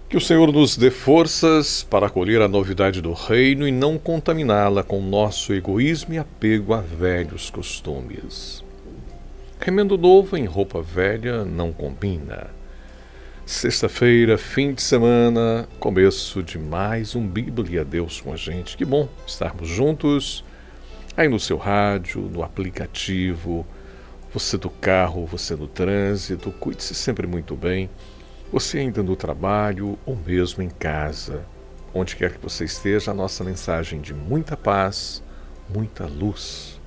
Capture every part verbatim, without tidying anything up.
Que o Senhor nos dê forças para acolher a novidade do reino e não contaminá-la com nosso egoísmo e apego a velhos costumes. Remendo novo em roupa velha não combina. Sexta-feira, fim de semana, começo de mais um Bíblia Deus com a gente. Que bom estarmos juntos, aí no seu rádio, no aplicativo, você do carro, você no trânsito, cuide-se sempre muito bem. Você ainda no trabalho ou mesmo em casa, onde quer que você esteja, a nossa mensagem de muita paz, muita luz.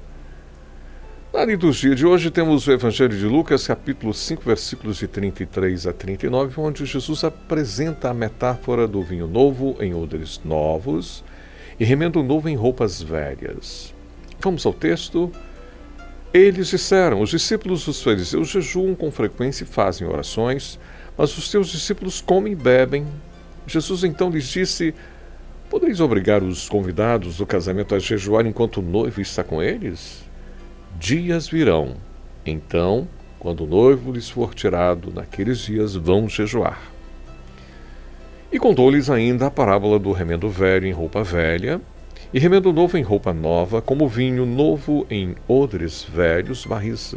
Na liturgia de hoje temos o Evangelho de Lucas, capítulo cinco, versículos de trinta e três a trinta e nove, onde Jesus apresenta a metáfora do vinho novo em odres novos e remendo novo em roupas velhas. Vamos ao texto. Eles disseram: os discípulos dos fariseus jejuam com frequência e fazem orações, mas os teus discípulos comem e bebem. Jesus então lhes disse: podeis obrigar os convidados do casamento a jejuar enquanto o noivo está com eles? Dias virão, então, quando o noivo lhes for tirado, naqueles dias vão jejuar. E contou-lhes ainda a parábola do remendo velho em roupa velha, e remendo novo em roupa nova, como vinho novo em odres velhos, barris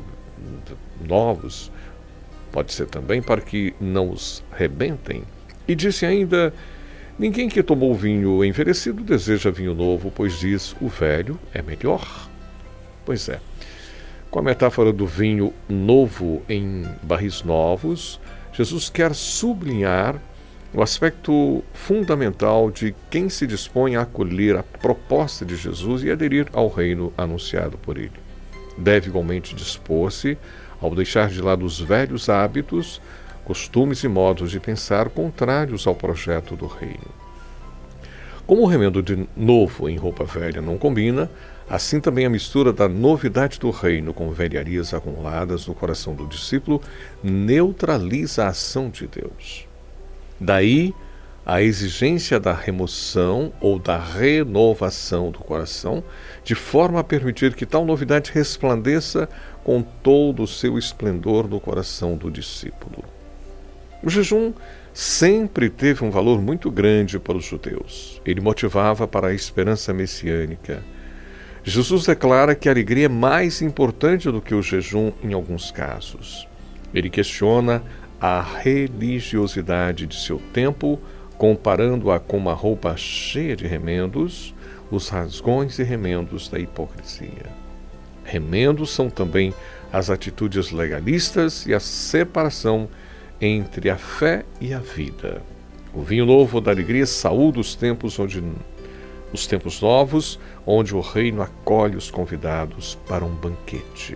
novos, pode ser também para que não os rebentem. E disse ainda: ninguém que tomou vinho envelhecido deseja vinho novo, pois diz: o velho é melhor. Pois é, com a metáfora do vinho novo em barris novos, Jesus quer sublinhar o aspecto fundamental de quem se dispõe a acolher a proposta de Jesus e aderir ao reino anunciado por ele. Deve igualmente dispor-se ao deixar de lado os velhos hábitos, costumes e modos de pensar contrários ao projeto do reino. Como o remendo de novo em roupa velha não combina, assim também a mistura da novidade do reino com velharias acumuladas no coração do discípulo neutraliza a ação de Deus. Daí a exigência da remoção ou da renovação do coração, de forma a permitir que tal novidade resplandeça com todo o seu esplendor no coração do discípulo. O jejum sempre teve um valor muito grande para os judeus. Ele motivava para a esperança messiânica. Jesus declara que a alegria é mais importante do que o jejum em alguns casos. Ele questiona a religiosidade de seu tempo, comparando-a com uma roupa cheia de remendos, os rasgões e remendos da hipocrisia. Remendos são também as atitudes legalistas e a separação entre a fé e a vida. O vinho novo da alegria saúda os tempos onde os tempos novos, onde o reino acolhe os convidados para um banquete.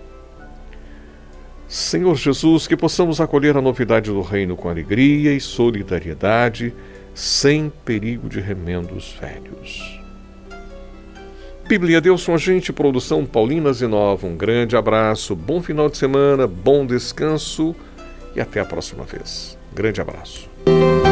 Senhor Jesus, que possamos acolher a novidade do reino com alegria e solidariedade, sem perigo de remendos velhos. Bíblia Deus com a gente, produção Paulina Zinova. Um grande abraço, bom final de semana, bom descanso e até a próxima vez. Grande abraço.